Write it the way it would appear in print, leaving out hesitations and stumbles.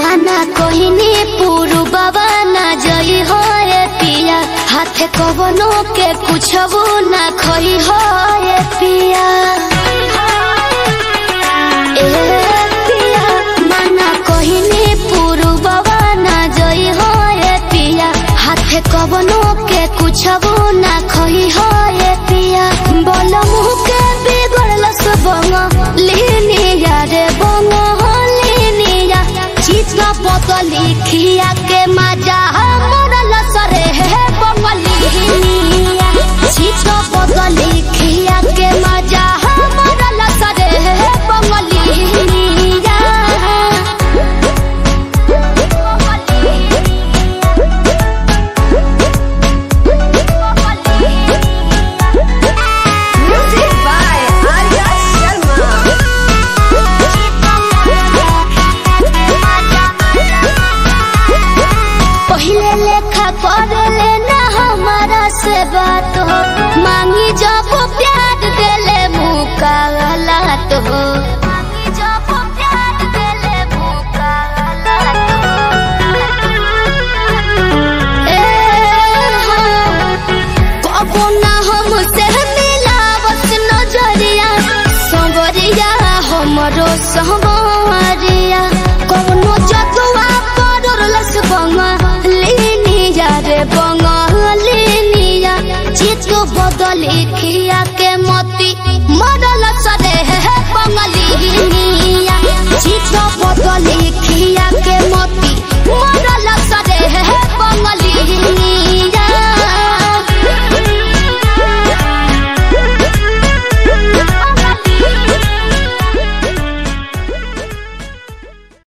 माना कोहिनी पुरु बाबा ना जई हो रे पिया हाथे कवनो के कुछबो ना खई हो रे पिया माना कोहिनी पुरु बाबा ना जई हो रे पिया हाथे कवनो के कुछबो ना खई हो रे पिया बोल मुह के बिगड़ल सबंग लिनिया रे बंग लिनिया चित्रा पत लिखिया के